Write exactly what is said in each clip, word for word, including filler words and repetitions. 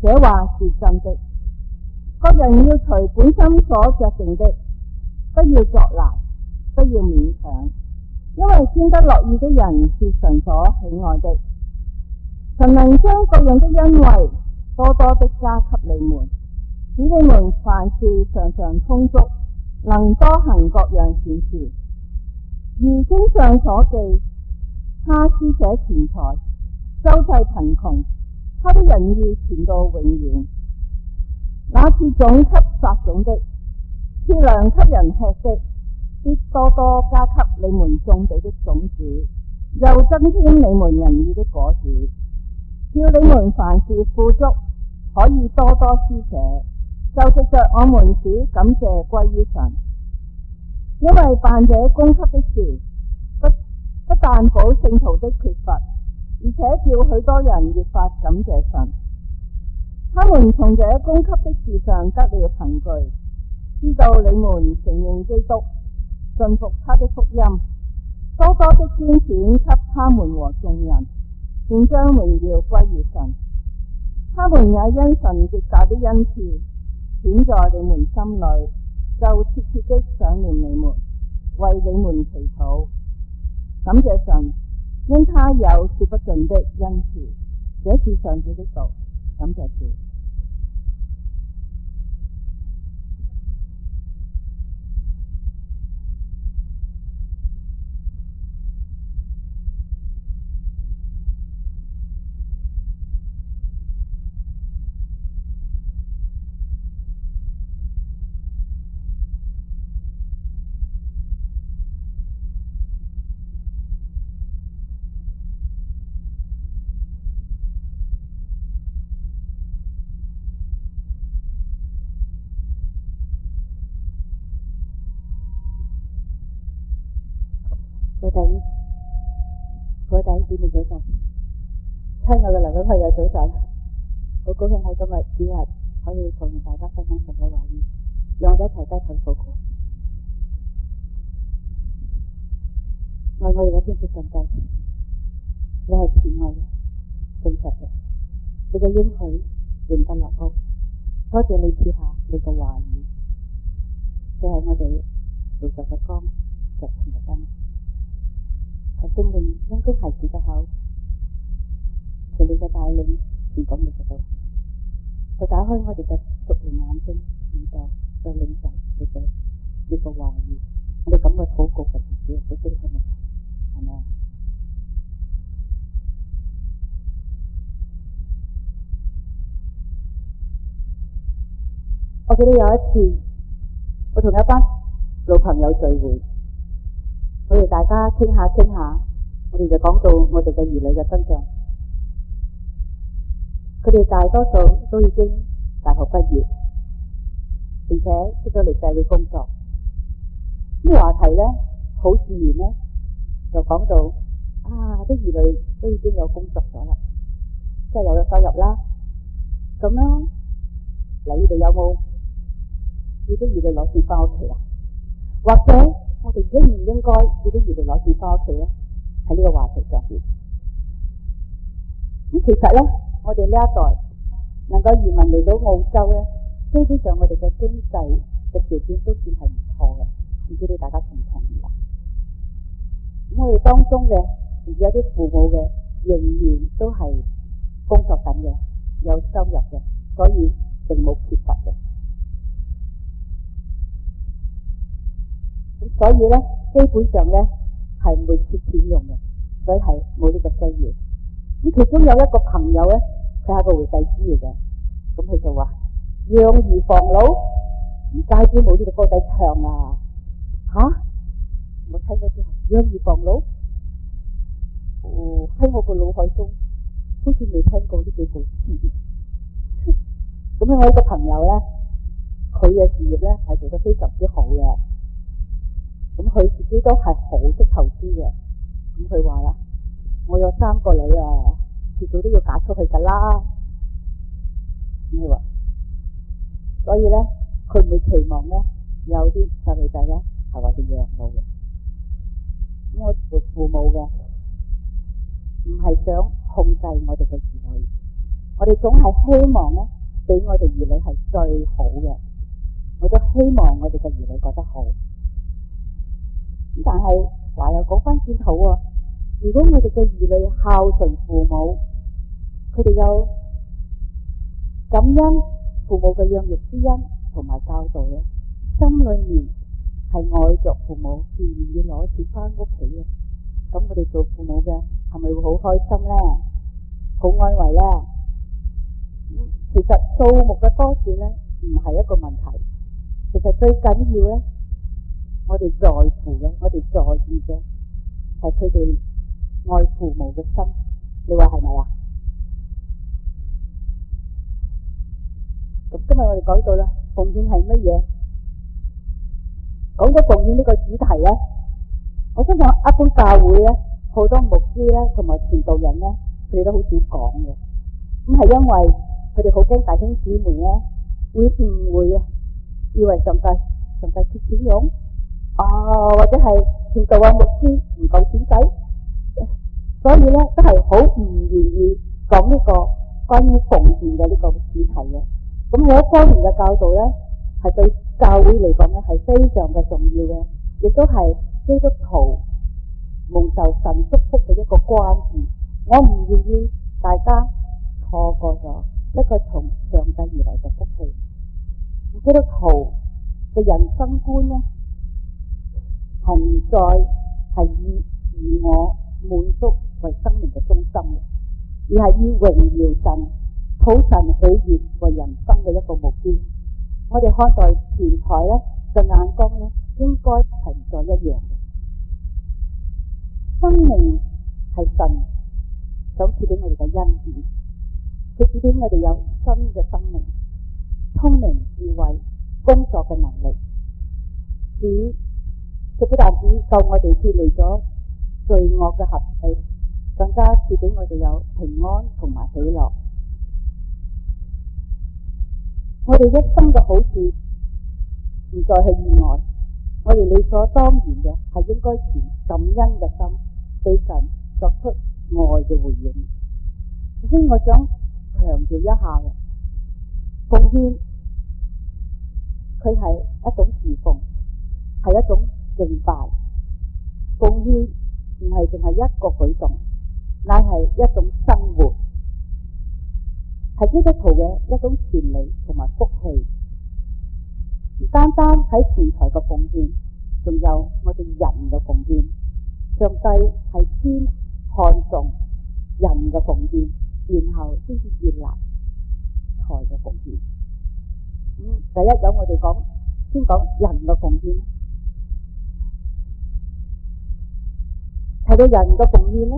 這話是真的。各人要隨本心所酌定的，不要作難，不要勉強，因為專得樂意的人是神所喜愛的。神能將各樣的恩惠多多的加給你們，使你們凡事常常充足，能多行各樣善事。如經上所記，他施捨錢財，周濟貧窮，他的仁義傳到永遠。那賜種給撒種的，賜糧給人吃的，必多多加給你們種地的種子，又增添你們仁義的果子，叫你們凡事富足，可以多多施捨。就藉着我們使感謝歸於神，因為辦這供給的事，不不但補聖徒的缺乏，而且叫許多人越發感謝神。他們從這供給的事上得了憑據，知道你們承認基督，信服他的福音，多多的捐錢給他們和眾人，便將榮耀歸於神。他們也因神極大的恩賜顯在你們心裏，就切切的想念你們，為你們祈禱。感謝神，因他有說不盡的恩賜。這是上主的道。感謝主。 各位弟兄，各位弟兄姊妹早晨，親愛嘅嚟賓朋友早晨，好高興喺今日主日可以同大家分享神嘅話語，讓我哋一齊低頭禱告。愛我哋嘅天父上帝，你係慈愛嘅、信實嘅，你嘅應許永不落空。多謝你賜下你嘅話語，佢係我哋路上嘅光，腳前嘅燈。求聖靈因公孩子嘅口，隨你嘅帶領傳講你嘅道，就打開我哋嘅屬靈眼睛、耳朵，再領受你嘅呢個話語。我哋咁嘅禱告嘅主，都基督嘅名，係咪啊？我記得有一次，我同一班老朋友聚會。我哋大家傾下傾下，我哋就講到我哋嘅兒女嘅身上。佢哋大多數都已經大學畢業，並且出咗嚟社會工作。呢個話題咧，好自然咧，就講到啊，啲兒女都已經有工作咗啦，即係有咗收入啦。咁樣，你哋有冇要啲兒女攞錢翻屋企啊？或者？我哋應唔應該叫啲兒女攞錢翻屋企咧？喺呢個話題上邊，咁其實咧，我哋呢一代能夠移民嚟到澳洲咧，基本上我哋嘅經濟嘅條件都算係唔錯嘅，唔知你大家同唔同意啊？咁我哋當中嘅，甚至有啲父母嘅，仍然都係工作緊嘅，有收入嘅，所以並冇缺乏嘅。所以咧，基本上咧係唔會缺錢用嘅，所以係冇呢個需要。咁其中有一個朋友咧，佢係個會計師嚟嘅，咁佢就話：養兒防老，而家都冇呢隻歌仔唱啊！吓、啊，我聽過之後，養兒防老，哦，喺我個腦海中好似未聽過呢幾句詞。咁樣我一個朋友咧，佢嘅事業咧係做得非常之好嘅。咁佢自己都係好識投資嘅，咁佢話啦：我有三個女啊，遲早都要嫁出去噶啦。咁佢話，所以咧，佢唔會期望咧有啲細路仔咧係話佢養老嘅。咁我做父母嘅，唔係想控制我哋嘅兒女， 我哋總係希望咧，俾我哋兒女係最好嘅。我都希望我哋嘅兒女覺得好。但係話又講翻轉頭喎，如果我哋嘅兒女孝順父母，佢哋有感恩父母嘅養育之恩同埋教導咧，心裏面係愛着父母，自然要攞錢翻屋企嘅。咁我哋做父母嘅係咪會好開心咧？好安慰咧？其實數目嘅多少咧，唔係一個問題。其實最緊要咧，我哋在乎嘅，我哋在意嘅係佢哋愛父母嘅心。你話係咪啊？咁今日我哋講到啦，奉獻係乜嘢？講到奉獻呢個主題咧，我相信一般教會咧，好多牧師咧同埋傳道人咧，佢哋都好少講嘅。咁係因為佢哋好驚弟兄姊妹咧會誤會啊，以為上帝上帝缺錢用啊，或者係傳道啊牧師唔夠錢使，所以咧都係好唔願意講呢個關於奉獻嘅呢個主題嘅。咁喺一方面嘅教導咧，係對教會嚟講咧係非常嘅重要嘅，亦都係基督徒蒙受神祝福嘅一個關鍵。我唔願意大家錯過咗一個從上帝而來嘅福氣。基督徒嘅人生觀咧，係唔再係以自我滿足為生命嘅中心嘅，而係以榮耀神、討神喜悅為人生嘅一個目標。我哋看待錢財咧嘅眼光咧，應該係唔再一樣嘅。生命係神想賜俾我哋嘅恩典，佢賜俾我哋有新嘅生命、聰明智慧、工作嘅能力。主佢不但止救我哋脫離咗罪惡嘅轄制，更加賜俾我哋有平安同埋喜樂。我哋一生嘅好處唔再係意外，我哋理所當然嘅係應該存感恩嘅心，對神作出愛嘅回應。首先我想強調一下嘅，奉獻佢係一種侍奉，係一種敬拜。奉獻唔係淨係一個舉動，乃係一種生活，係基督徒嘅一種權利同埋福氣。唔單單喺錢財嘅奉獻，仲有我哋人嘅奉獻。上帝係先看重人嘅奉獻，然後先至接納財嘅奉獻。咁、嗯、第一有我哋講，先講人嘅奉獻。提到人嘅奉獻咧，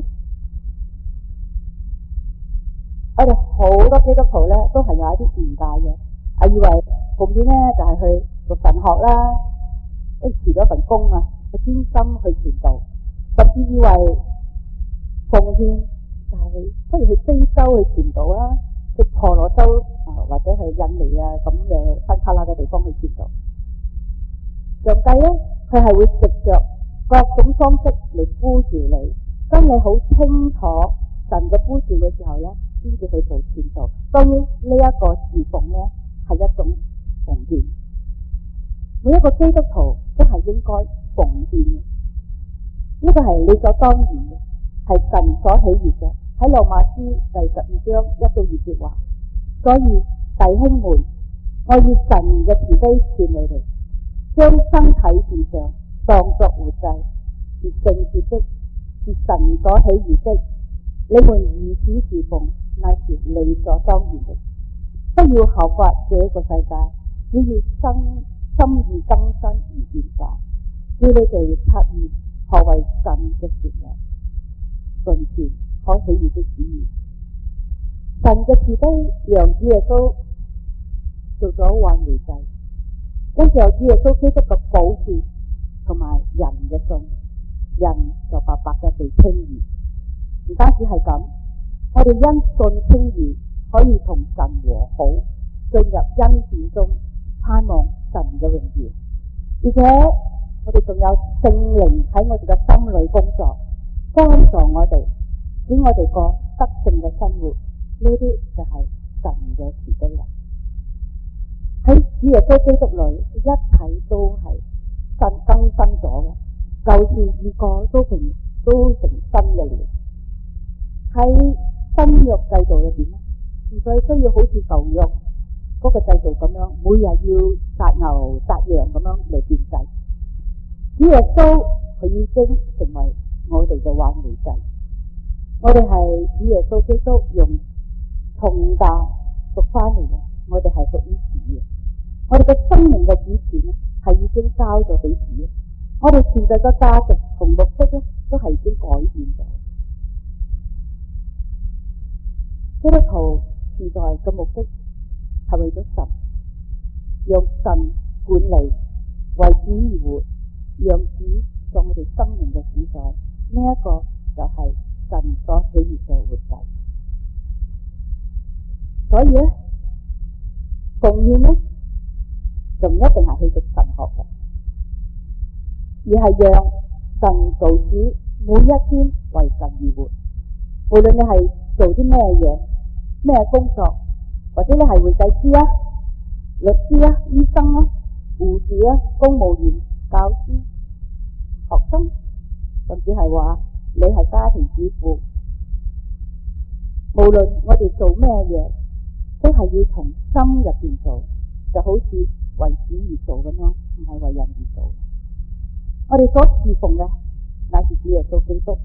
我哋好多基督徒咧都係有一啲誤解嘅，啊以為奉獻咧就係、是、去讀神學啦，跟住辭咗份工啊，去專心去傳道，甚至以為奉獻就係不如去非洲去傳道啦，去婆羅洲啊或者係印尼啊咁嘅山卡拉嘅地方去傳道。上帝咧佢係會藉着各種方式嚟呼召你，當你好清楚神嘅呼召嘅時候咧，先至去做傳道。當然呢一個侍奉咧係一種奉獻，每一個基督徒都係應該奉獻嘅，呢個係理所當然嘅，係神所喜悅嘅。喺羅馬書第十二章一到二節話，所以弟兄們，我以神嘅慈悲勸你哋，將身體獻上當作活祭，是聖潔的，是神所喜悅的。你們如此侍奉，乃是理所當然的。不要效法這個世界，只要生心意更新而變化，叫你哋察驗何為神嘅善良、純全、可喜悅的旨意。神嘅慈悲讓主耶穌做咗挽回祭，跟住有主耶穌基督嘅寶血同埋人嘅信，人就白白嘅被稱義。唔單止係咁，我哋因信稱義，可以同神和好，進入恩典中，盼望神嘅榮耀。而且我哋仲有聖靈喺我哋嘅心裏工作，幫助我哋，使我哋過得勝嘅生活， 呢啲就係神嘅慈悲啦。喺主耶穌基督裏，一切都係新更新咗嘅，舊事已過，都成都成新嘅了。喺新約制度裏邊咧，唔再需要好似舊約嗰個制度咁樣，每日要殺牛殺羊咁樣嚟獻祭。主耶穌佢已經成為我哋嘅挽回祭，我哋係主耶穌基督用重價贖翻嚟嘅，我哋係屬於主嘅。我哋嘅生命嘅主權咧係已經交咗俾主嘅，我哋存在嘅價值同目的咧都係已經改變咗。基督徒存在嘅目的係為咗神，讓神管理，為主而活，讓主做我哋生命嘅主宰。呢、這、一個就係神所喜悅嘅活祭。所以咧，奉獻咧就唔一定係去讀神學嘅，而係讓神做主，每一天為神而活。無論你係做啲咩嘢，咩工作，或者你係會計師啊、律師啊、醫生啊、護士啊、公務員、教師、學生，甚至係話你係家庭主婦，無論我哋做咩嘢，都係要從心入邊做，就好似為主而做咁樣，唔係為人而做。我哋所侍奉嘅乃是主耶穌基督。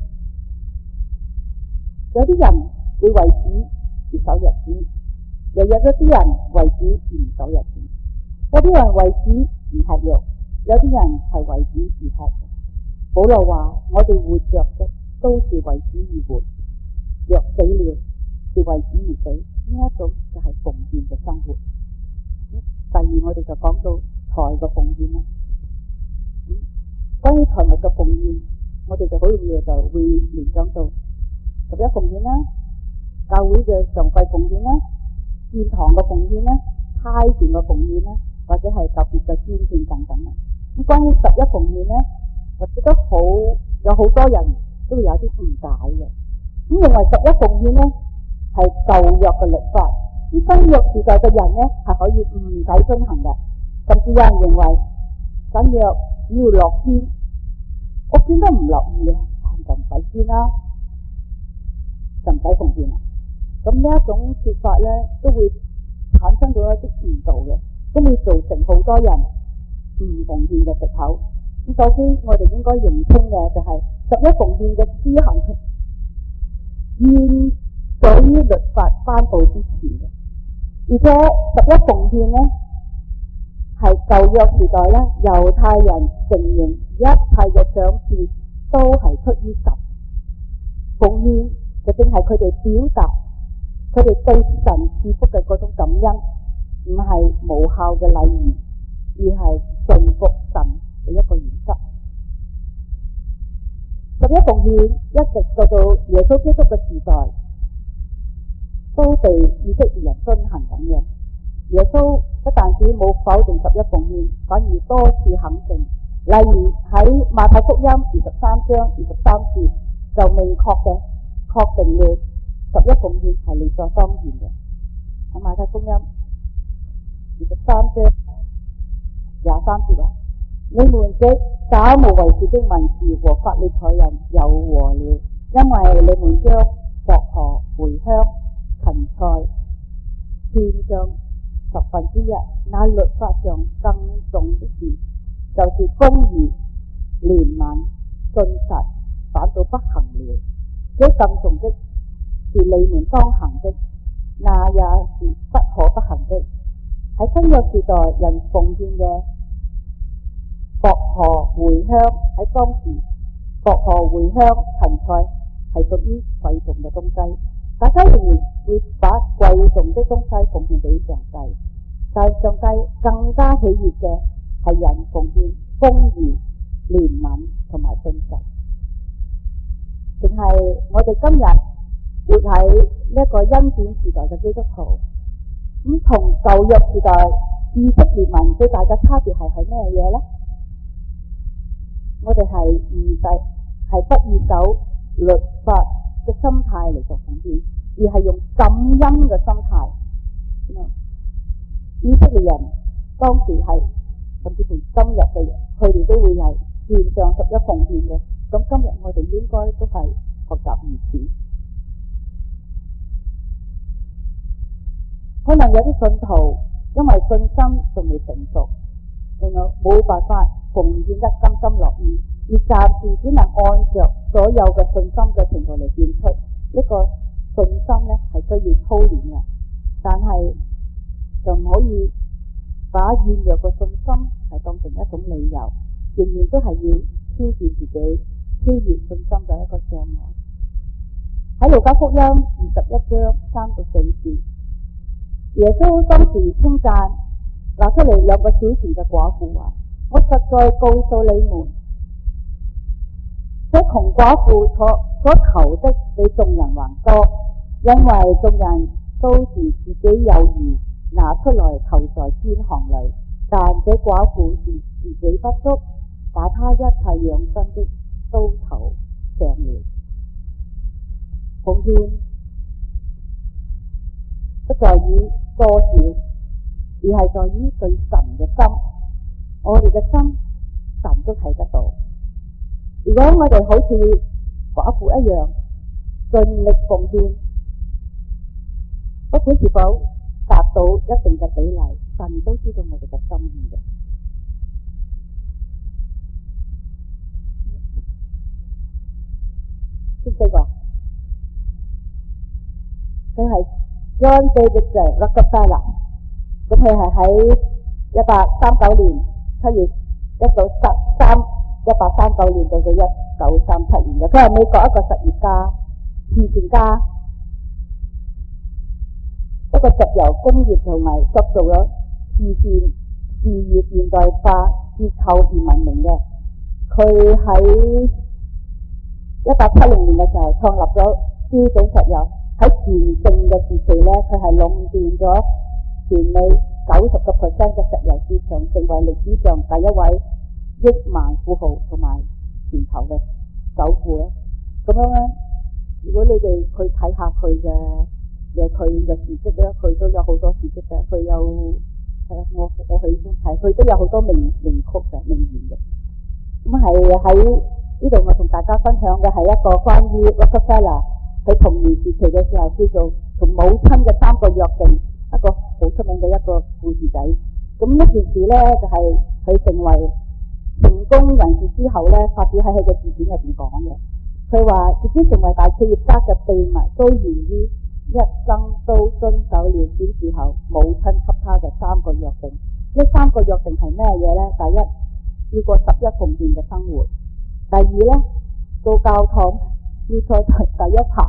有啲人會為主而守日子，又有咗啲人為主而唔守日子。有啲人為主唔吃肉，有啲人係為主而吃肉。保羅話：我哋活着嘅都是為主而活，若死了是為主而死。呢一種就係奉獻嘅生活。第二，我哋就講到財嘅奉獻啦。嗯，關於財物嘅奉獻，我哋就好容易就會聯想到十一奉獻啦，教會嘅常規奉獻啦，建堂嘅奉獻啦，差傳嘅奉獻啦，或者係特別嘅捐獻等等啦。咁關於十一奉獻咧，我覺得好有好多人都會有啲誤解嘅。咁認為十一奉獻咧係舊約嘅律法，咁新約時代嘅人咧係可以唔使遵行嘅。甚至有人認為新約只要落捐，我捐都唔樂意嘅，就唔使捐啦，就唔使奉獻啦。咁呢一種說法咧，都會產生到一啲誤導嘅，都會造成好多人唔奉獻嘅藉口。咁首先，我哋應該認清嘅就係十一奉獻嘅施行，現早於律法頒布之前嘅，而且十一奉獻咧係舊約時代咧，猶太人承認一切嘅賞賜都係出於神，奉獻就正係佢哋表達佢哋對神賜福嘅嗰種感恩，唔係無效嘅禮儀，而係順服神嘅一個原則。十一奉獻一直到到耶穌基督嘅時代，都被以色列人遵行緊嘅。耶穌不但止冇否定十一奉獻，反而多次肯定。例如喺馬太福音二十三章二十三節就明確嘅確定了十一奉獻係理所當然嘅。喺馬太福音二十三章廿三節話：你們這假冒為善的文士和法利賽人有禍了，因為你們將薄荷、茴香、芹菜獻上十分之一，那律法上更重的事，就是公義、憐憫、信實，反倒不行了。這更重的是你們當行的，那也是不可不行的。喺新約時代，人奉獻嘅薄荷、茴香，喺當時薄荷、茴香、芹菜係屬於貴重嘅東西。大家仍然會把貴重的東西奉獻俾上帝，但係上帝更加喜悅嘅係人奉獻公義、憐憫同埋信實。淨係我哋今日活喺呢一個恩典時代嘅基督徒，咁同舊約時代以色列民最大嘅差別係係咩嘢呢？我哋係唔使係不以守律法嘅心態嚟做奉獻，而而係用感恩嘅心態。以色列人當時係，甚至乎今日嘅人，佢哋都會係獻上十一奉獻嘅。咁今日我哋應該都係學習如此。可能有啲信徒因為信心仲未成熟，令到冇辦法奉獻得甘心樂意，而暫時只能按着所有嘅信心嘅程度嚟獻出。一個信心咧係需要操練嘅，但係就唔可以把軟弱嘅信心係當成一種理由，仍然都係要挑戰自己，超越信心嘅一個障礙。喺路加福音二十一章三到四節，耶穌當時稱讚拿出嚟兩個小錢嘅寡婦話：我實在告訴你們，這窮寡婦所所求的比眾人還多，因為眾人都是自己有餘拿出來投在磚行裏，但這寡婦是自己不足，把她一切養生的都投上了。奉獻不在於多少，而係在於對神嘅心。我哋嘅心，神都睇得到。如果我哋好似寡婦一樣盡力奉獻，不管是否達到一定嘅比例，神都知道我哋嘅心意嘅。識唔識個？佢係 John David Rockefeller，咁佢係喺一八三九年七月一九三一八三九年到到一九三七年嘅。佢係美國一個實業家、慈善家，一個石油工業同埋塑造咗慈善事業現代化結構而聞名嘅。佢喺一八七零年嘅時候創立咗標準石油，喺全盛嘅時期咧，佢係壟斷咗全美九十個 percent 嘅石油市場，成為歷史上第一位億萬富豪同埋全球嘅首富咧。咁樣咧，如果你哋去睇下佢嘅嘅佢嘅事蹟咧，佢都有好多事蹟嘅。佢有係啊，我我去先睇，佢都有好多名名曲嘅名言嘅。咁係喺呢度，我同大家分享嘅係一個關於 Rockefeller 佢童年時期嘅時候，叫做同母親嘅三個約定，一個好出名嘅一個故事仔。咁呢件事咧，就係、是、佢成為成功人士之後咧，發表喺佢嘅自傳入邊講嘅。佢話自己成為大企業家嘅秘密，都源於一生都遵守了小時候母親給他嘅三個約定。呢三個約定係咩嘢咧？第一，要過十一奉獻嘅生活；第二咧，到教堂要坐在第一排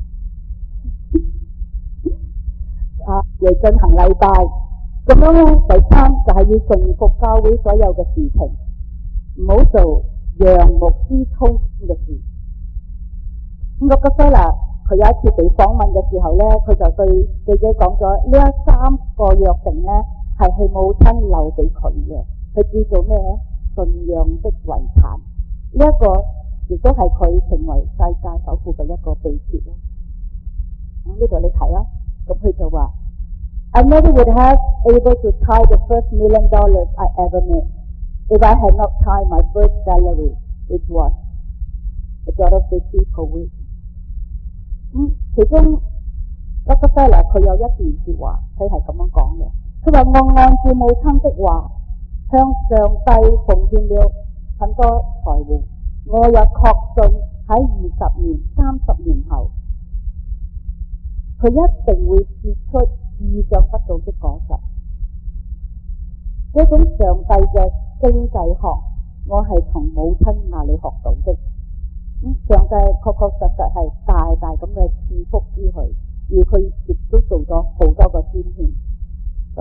啊嚟進行禮拜。咁樣咧，第三就係、是、要順服教會所有嘅事情，唔好做讓牧師操心嘅事。咁洛克菲勒佢有一次被訪問嘅時候咧，佢就對記者講咗呢一三個約定咧係佢母親留俾佢嘅，佢叫做咩咧？信仰的遺產。呢、這、一個亦都係佢成為世界首富嘅一個秘訣咯。咁呢度你睇啦，咁佢就話 I never would have able to tie the first million dollars I ever made if I had not tied my first salary, which was a dollar fifty per week。咁其中 Rockefeller 佢有一段說話，佢係咁樣講嘅。佢話我按照母親的話，向上帝奉獻了很多財富，我又確信喺二十年、三十年後，佢一定會結出意想不到的果實。呢種上帝嘅經濟學，我係從母親那裏學到的。咁上帝確確實實係大大咁嘅賜福於佢，而佢亦都做咗好多個捐獻。咁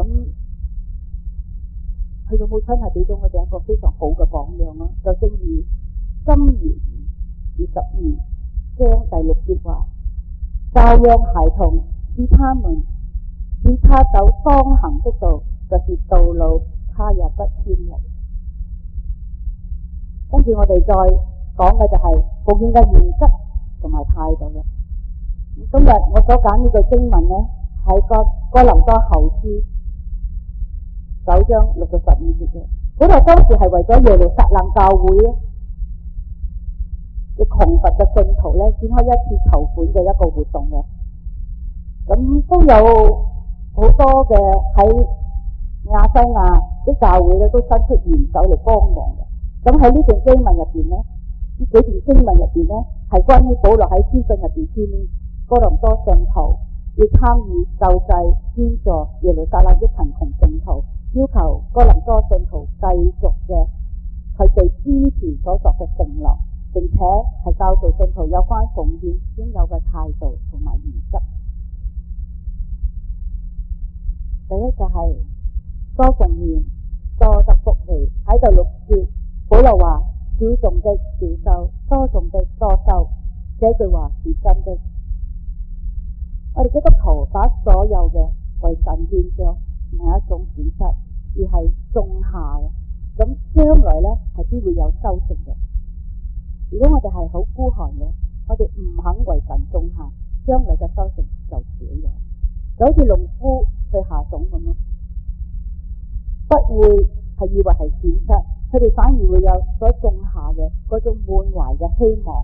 佢個母親係俾咗我哋一個非常好嘅榜樣咯。就正如箴言二十二章第六節話：教養孩童，使他們使他走當行的道，就是道路，他也不偏離。跟住我哋再講嘅就係奉獻嘅原則同埋態度啦。 今日我所揀呢個經文呢，喺個哥林多後書九章六到十五節嘅。本來當時係為咗耶路撒冷教會咧嘅窮乏嘅信徒咧，展開一次籌款嘅一個活動嘅。咁都有好多嘅喺亞西亞啲教會咧，都伸出援手嚟幫忙嘅。咁喺呢段經文入邊咧，呢幾段經文入邊咧，係關於保羅喺書信入邊勸勉哥林多信徒要參與救濟捐助耶路撒冷啲貧窮聖徒，要求哥林多信徒繼續嘅佢哋之前所作嘅承諾，並且係教導信徒有關奉獻應有嘅態度同埋原則。第一就係多奉獻多得福氣。喺第六節保羅話：少種的少收，多種的多收。這句話是真的。我哋基督徒把所有嘅為神獻上，唔係一種損失，而係種下嘅。咁將來呢係必會有收成嘅。如果我哋係好孤寒嘅，我哋唔肯為神種下，將來嘅收成就少咗。就好似農夫去下種咁咯，不會係以為係損失，佢哋反而會有所種下嘅嗰種滿懷嘅希望。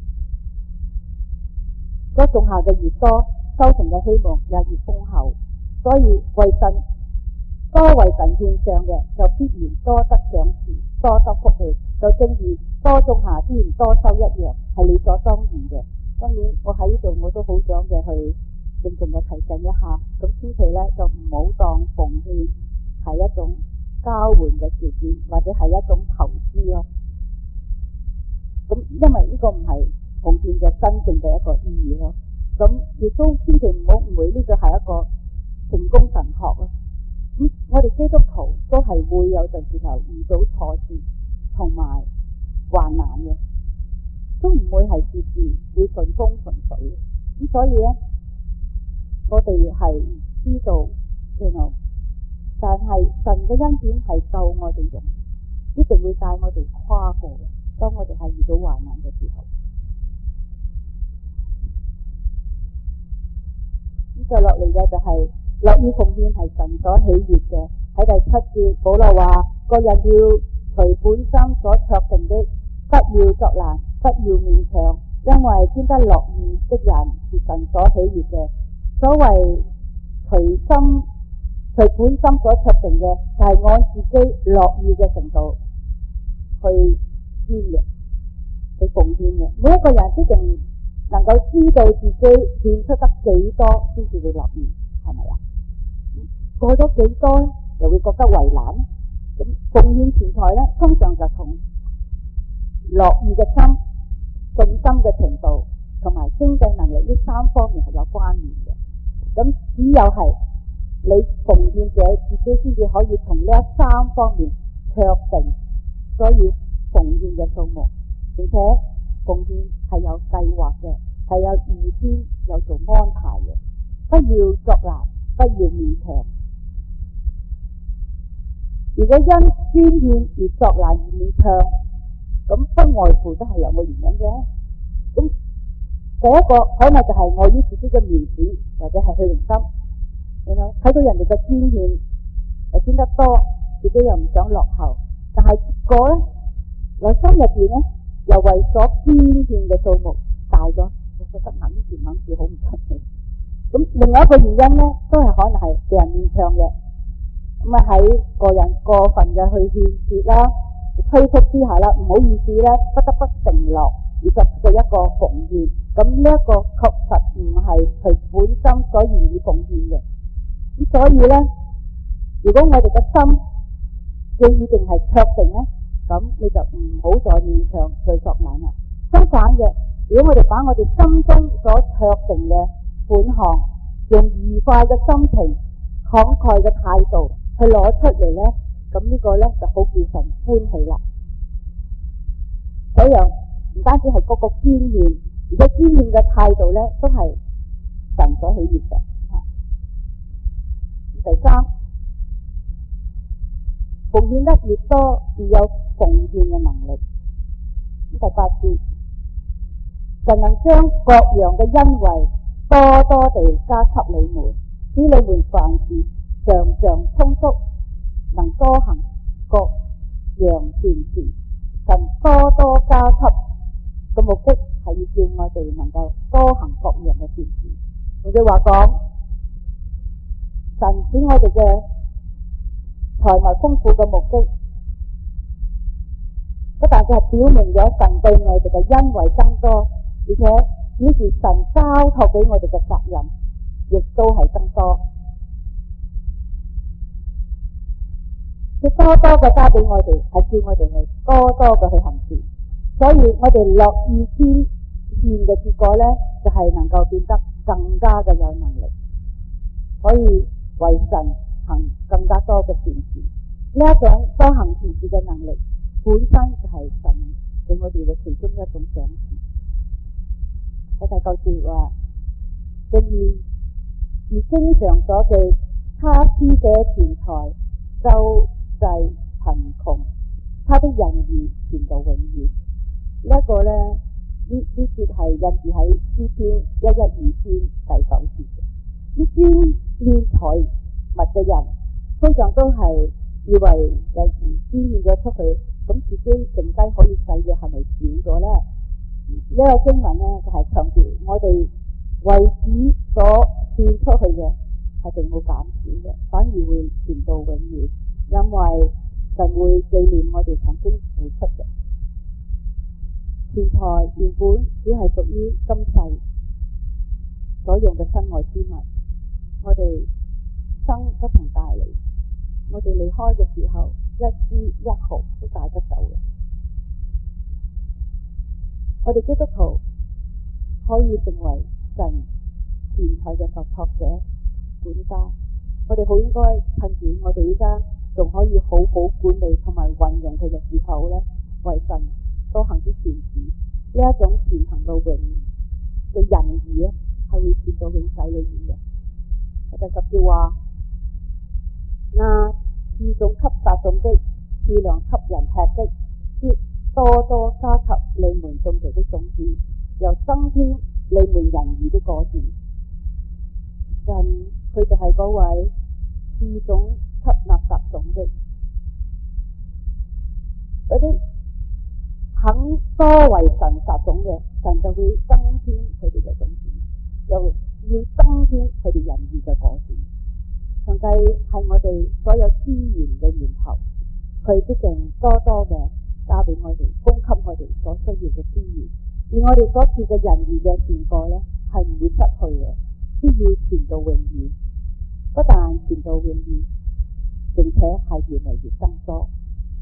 所種下嘅越多，收成嘅希望也越豐厚。所以為神多為神獻上嘅，就必然多得賞賜，多得福氣。就正如多種下必然多收一樣，係理所當然嘅。當然我喺呢度我都好想嘅去鄭重嘅提醒一下，咁千祈咧就唔好當奉獻係一種交換嘅條件，或者係一種投資咯。咁因為呢個唔係奉獻嘅真正嘅一個意義咯。咁亦都千祈唔好誤會呢個係一個成功神學咯。咁我哋基督徒都係會有陣時候遇到挫折同埋患難嘅，都唔會係事事會順風順水。咁所以咧，我哋係知道，知道，但係神嘅恩典係夠我哋用，一定會帶我哋跨過嘅。當我哋係遇到患難嘅時候，咁再落嚟嘅就係樂意奉獻係神所喜悅嘅。喺第七節，保羅話：個人要隨本心所酌定的，不要作難，不要勉強，因為專得樂意的人是神所喜悅嘅。所謂隨心隨本心所酌定嘅，就係、是、按自己樂意嘅程度去捐嘅，去奉獻嘅。每一個人必定能夠知道自己獻出得幾多先至會樂意，係咪啊？過咗幾多咧，又會覺得為難。咁奉獻錢財咧，通常就同樂意嘅心、信心嘅程度同埋經濟能力呢三方面係有關聯嘅。咁只有係你奉獻者自己先至可以從呢一三方面確定所以奉獻嘅數目，並且奉獻係有計劃嘅，係有預先有做安排嘅。不要作難，不要勉強。如果因捐獻而作難而勉強，咁不外乎都係兩個原因啫。咁第一個可能就係礙於自己嘅面子，或者係虛榮心。你睇睇到人哋嘅捐獻又捐得多，自己又唔想落後，但係結果咧，內心入邊咧又為所捐獻嘅數目大咗，我覺得諗住諗住好唔出奇。咁另外一個原因咧，都係可能係被人勉強嘅。咁啊喺個人過分嘅去勸説啦、催促之下啦，唔好意思咧，不得不承諾而作出嘅一個奉獻。咁呢一個確實唔係佢本心所願意奉獻嘅。咁所以咧，如果我哋嘅心嘅意定係確定咧，咁你就唔好再勉強再作難啦。相反嘅，如果我哋把我哋心中所確定嘅款項，用愉快嘅心情、慷慨嘅態度去攞出嚟咧，咁呢個咧就好叫神歡喜啦。所以唔單止係嗰個捐獻，而且捐獻嘅態度咧都係神所喜悅嘅。第三，奉獻得越多，越有奉獻嘅能力。第八節，神能將各樣嘅恩惠多多地加給你們，使你們凡事常常充足，能多行各樣善事。神多多加給嘅目的係要叫我哋能夠多行各樣嘅善事。換句話講，神使我哋嘅財物豐富嘅目的，不但只係表明咗神對我哋嘅恩惠增多，而且表示神交託俾我哋嘅責任亦都係增多。佢多多嘅加俾我哋，係叫我哋係多多嘅去行事。所以我哋樂意捐獻嘅結果呢，就係、是、能夠變得更加嘅有能力，可以為神行更加多嘅善事。呢一種多行善事嘅能力，本身就係神俾我哋嘅其中一種賞賜。喺第九節話，正如而經常所記，他施捨錢財，周濟貧窮，他的仁義傳到永遠。呢、這、一個呢，呢呢節係印住喺詩篇一一二篇第九節嘅。咁捐獻財物嘅人，通常都係以為有時捐獻咗出去，咁自己剩低可以使嘅係咪少咗呢？呢、這個經文呢，就係強調我哋為主所獻出去嘅係並冇減少嘅，反而會傳到永遠，因為神會紀念我哋曾經付出嘅。錢財原本只係屬於今世所用嘅身外之物，我哋生不曾帶嚟，我哋離開嘅時候一絲一毫都帶不走嘅。我哋基督徒可以成為神錢財嘅受託者、管家，我哋好應該趁住我哋依家仲可以好好管理同埋運用佢嘅時候咧，為神多行啲善事。呢一種善行到永嘅仁義咧，係會傳到永世裏面嘅。第十節話：那賜種給撒種的，賜糧給人吃的，必多多加給你們種地的種子，又增添你們仁義的果子。神佢就係嗰位賜種給那撒種的，嗰啲肯多為神撒種嘅，神就會增添佢哋嘅種子，又要增添佢哋仁義嘅果子。上帝係我哋所有資源嘅源頭，佢必定多多嘅加俾我哋，供給我哋所需要嘅資源。而我哋所賜嘅仁義嘅善果咧，係唔會失去嘅，必要傳到永遠。不但傳到永遠，並且係越嚟越增多。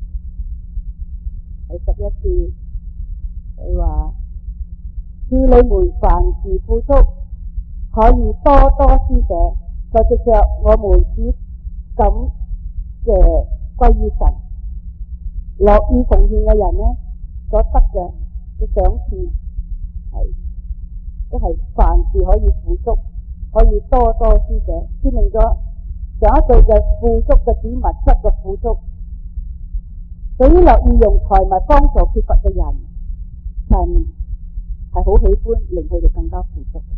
第十一節，佢話：叫你們凡事富足，可以多多施捨，就藉着我們只感謝歸於神。樂意奉獻嘅人呢，所得嘅嘅賞賜係都係凡事可以富足，可以多多施捨，說明咗上一句嘅富足嘅指物質嘅富足。對於樂意用財物幫助缺乏嘅人，神係好喜歡令佢哋更加富足。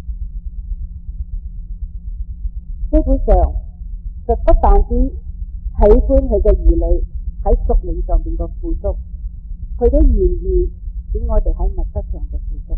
基本上就不但止喜歡佢嘅兒女喺屬靈上邊嘅富足，佢都願意俾我哋喺物質上嘅富足。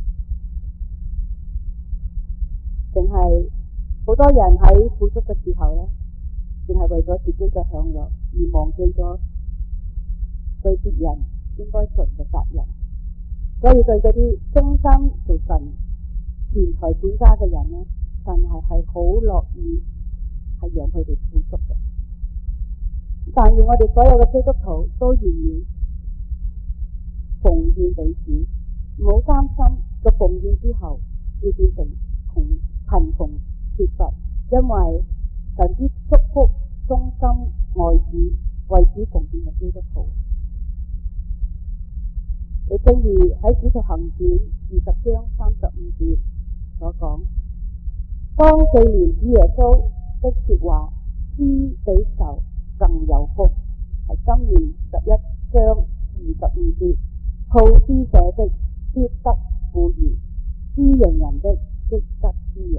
淨係好多人喺富足嘅時候咧，淨係為咗自己嘅享樂而忘記咗對別人應該盡嘅責任。所以對嗰啲忠心做神錢財管家嘅人咧，神係係好樂意係讓佢哋富足嘅。但願我哋所有嘅基督徒都願意奉獻俾主，唔好擔心個奉獻之後會變成窮貧窮缺乏，因為神必祝福忠心愛主為主奉獻嘅基督徒。你正如喺《使徒行傳》二十章三十五節所講，當紀念主耶穌的說話，施比受更有福。係箴言十一章二十五節，好施捨的必得富裕，滋潤人的即得滋潤。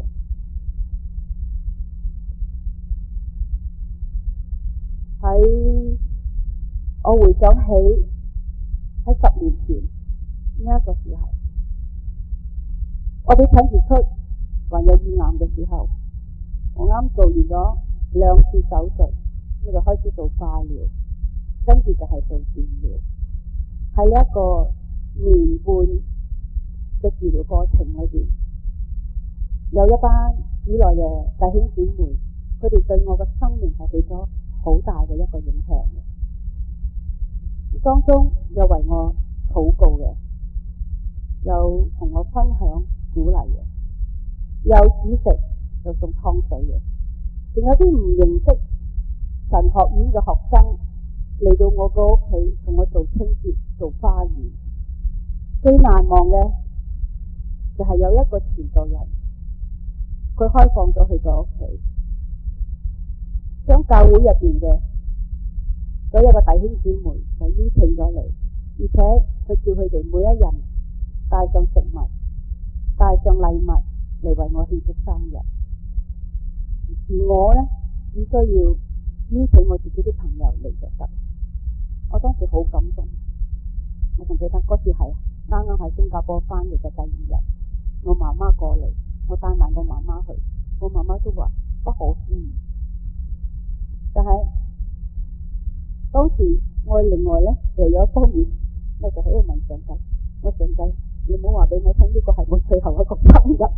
喺我回想起喺十年前呢一個時候，我被診斷出患有乳癌嘅時候，我啱做完咗兩次手術，我就開始做化療，跟住就係做治療。喺呢一個年半嘅治療過程裏邊，有一班主內嘅弟兄姊妹，佢哋對我嘅生命係起咗好大嘅一個影響嘅。當中有為我禱告嘅，有同我分享鼓勵嘅，有煮食有送湯水嘅，仲有啲唔認識神學院嘅學生嚟到我個屋企同我做清潔做花園。最難忘嘅就係有一個傳道人，佢開放咗佢個屋企，將教會入邊嘅所有嘅弟兄姊妹就邀請咗嚟，而且佢叫佢哋每一人帶上食物帶上禮物嚟為我慶祝生日，而我呢，只需要邀請我自己啲朋友嚟就得。我當時好感動，我仲記得嗰次係啱啱喺新加坡翻嚟嘅第二日，我媽媽過嚟，我帶埋我媽媽去，我媽媽都話不可思議。但係當時我另外呢，就有一方面，我就喺度問上帝，我上帝，你唔好話俾我聽呢個係我最後一個生日。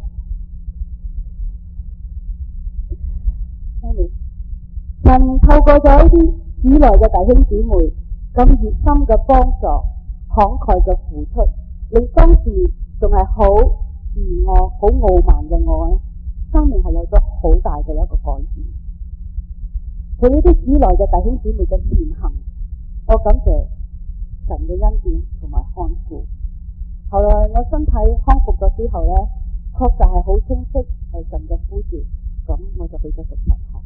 神透過咗呢啲主內嘅弟兄姊妹咁熱心嘅幫助、慷慨嘅付出，令當時仲係好自我、好傲慢嘅我咧，生命係有咗好大嘅一個改變。佢呢啲主內嘅弟兄姊妹嘅善行，我感謝神嘅恩典同埋看顧。後來我身體康復咗之後咧，確實係好清晰係神嘅呼召，咁我就去咗讀神學。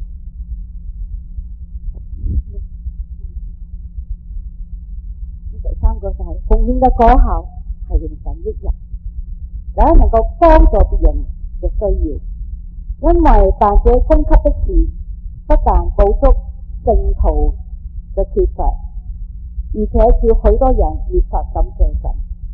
第三個就係奉獻嘅果效係榮神益人，大家能夠幫助別人嘅需要，因為辦這供給的事不但補足聖徒嘅缺乏，而且叫許多人越發感謝神，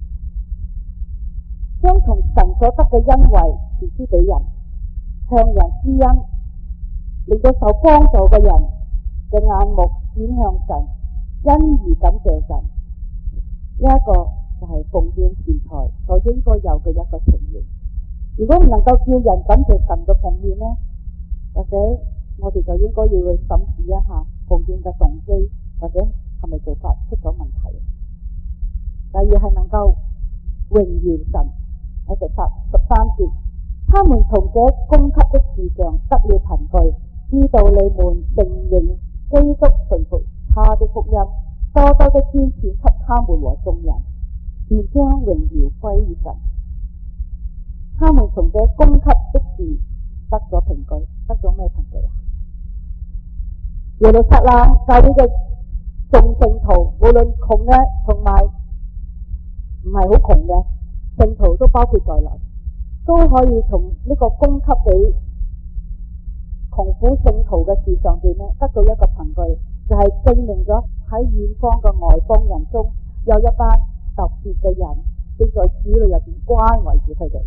將從神所得嘅恩惠傳施俾人，向人施恩，令到受幫助嘅人嘅眼目轉向神，因而感謝神。呢一個就係奉獻錢財所應該有嘅一個情形。如果唔能夠叫人感謝神嘅奉獻呢，或者我哋就應該要去審視一下奉獻嘅動機，或者係咪做法出咗問題。第二係能夠榮耀神。喺第十三節，他們從這供給的事上得了憑據，知道你們承認基督順服他的福音，多多的捐錢給他們和眾人，便將榮耀歸於神。他們從這供給的事得咗憑據，得咗咩憑據啊？耶路撒冷教會嘅眾聖徒，無論窮嘅同埋唔係好窮嘅聖徒都包括在內，都可以從呢個供給俾窮苦聖徒嘅事上邊咧，得到一個憑據，就係、是、證明咗喺遠方嘅外邦人中有一班特別嘅人正在主裏入邊關懷住佢哋。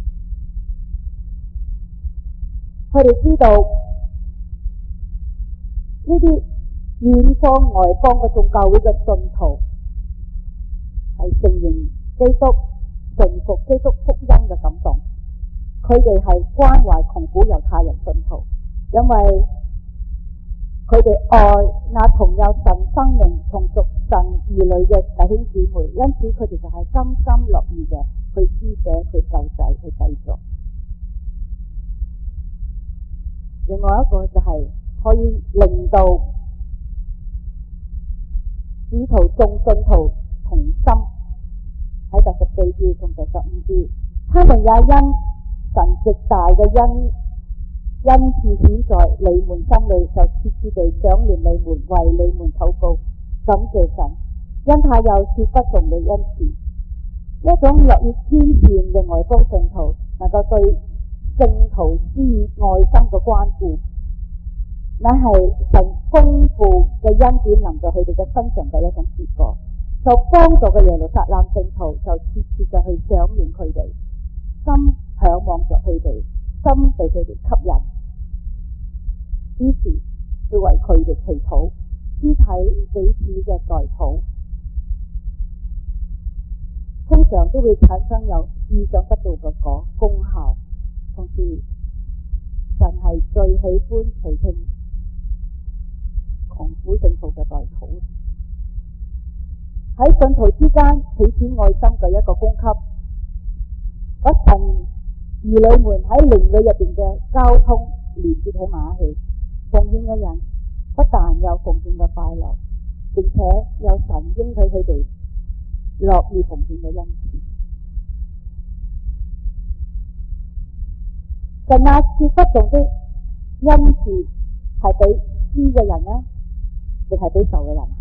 佢哋知道呢啲遠方外邦嘅眾教會嘅信徒係承認基督、順服基督福音嘅感動，佢哋係關懷窮苦猶太人信徒，因為佢哋愛那同有神生命、同屬神兒女嘅弟兄姊妹，因此佢哋就係甘心樂意嘅去施捨、去救濟、去製作。另外一個就係可以令到使徒眾信徒同心。喺第十四節同第十五節，他們也因神極大嘅恩恩賜顯在你們心裏，就切切地想念你們，為你們禱告，感謝神，因他又說不盡嘅恩賜。一種樂意捐獻嘅外邦信徒，能夠對聖徒施以愛心嘅關顧，乃係神豐富嘅恩典臨到佢哋嘅身上嘅一種結果。就幫助嘅耶路撒冷聖徒就切切嘅去想念佢哋，心向往着佢哋，心被佢哋吸引，於是去為佢哋祈禱，肢體彼此嘅代禱，通常都會產生有意想不到嘅果功效。同時，神係最喜歡垂聽窮苦聖徒嘅代禱。喺信徒之間彼此愛心嘅一個供給，嗰神兒女們喺靈裏入邊嘅交通連接喺埋一起，奉獻嘅人不但有奉獻嘅快樂，並且有神應許佢哋樂意奉獻嘅恩賜。神那說不動的恩賜係俾施嘅人呢，定係俾受嘅人？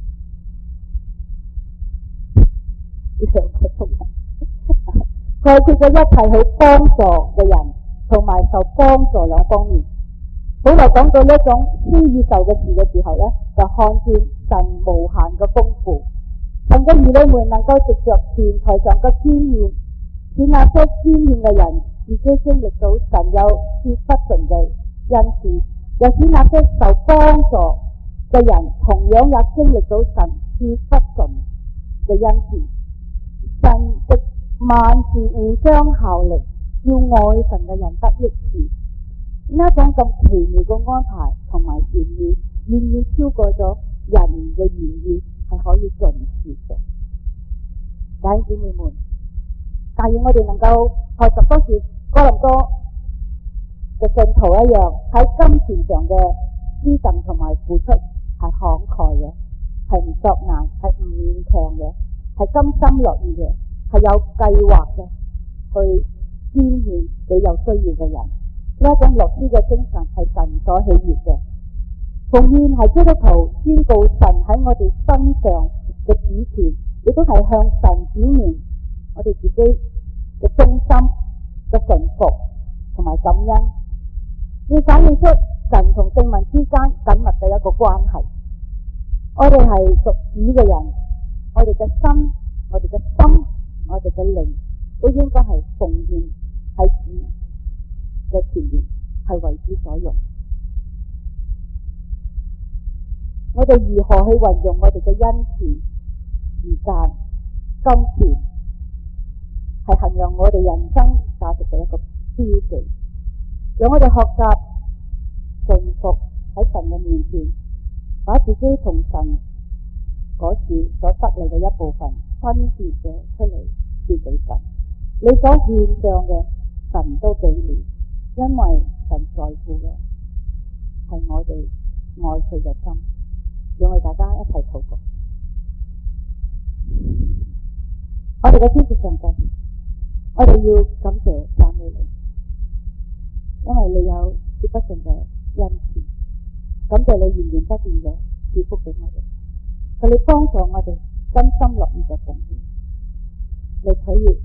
兩個都係，概括咗一切好幫助嘅人同埋受幫助兩方面。保羅講到呢一種施與受嘅事嘅時候呢，就看見神無限嘅豐富。神嘅兒女們能夠藉着前台上嘅捐獻，使那些捐獻嘅人自己經歷到神有說不盡嘅恩賜，又使那些受幫助嘅人同樣也經歷到神說不盡嘅恩賜。神的萬事互相效力，要愛神嘅人得益處。呢一種咁奇妙嘅安排同埋善意，遠遠超過咗人嘅言語係可以盡説嘅。弟兄姊妹們，但願我哋能夠學習當時哥林多嘅信徒一樣，喺金錢上嘅施贈同埋付出係慷慨嘅，係唔作難，係唔勉強嘅，係甘心樂意嘅，係有計劃嘅，去捐獻俾有需要嘅人。呢一種樂施嘅精神係神所喜悅嘅。奉獻係基督徒宣告神喺我哋身上嘅主權，亦都係向神表明我哋自己嘅忠心、嘅順服同埋感恩。要反映出神同聖民之間緊密嘅一個關係。我哋係屬主嘅人，我哋嘅心、我哋嘅心、我哋嘅靈都應該係奉獻喺主嘅前面，係為主所用。我哋如何去運用我哋嘅恩賜、時間、金錢，係衡量我哋人生價值嘅一個標記。讓我哋學習順服喺神嘅面前，把自己同神嗰處所得嚟嘅一部分分別嘅出嚟獻俾神。你所獻上嘅神都記念，因為神在乎嘅係我哋愛佢嘅心。讓我哋大家一齊禱告。我哋嘅天父上帝，我哋要感謝讚美你，因為你有說不盡嘅恩賜。感謝你源源不斷嘅賜福俾我哋，求你幫助我哋甘心樂意嘅奉獻，嚟取悅，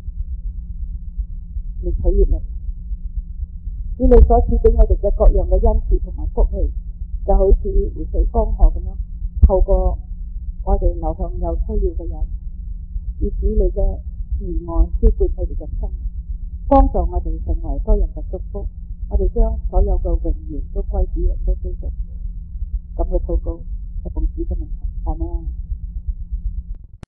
嚟取悅你。以你所賜俾我哋嘅各樣嘅恩賜同埋福氣，就好似湖水江河咁樣，透過我哋流向有需要嘅人，以使你嘅慈愛澆灌佢哋嘅心，幫助我哋成為多人嘅祝福。我哋將所有嘅榮耀都歸主耶穌基督。咁嘅禱告係奉主嘅名。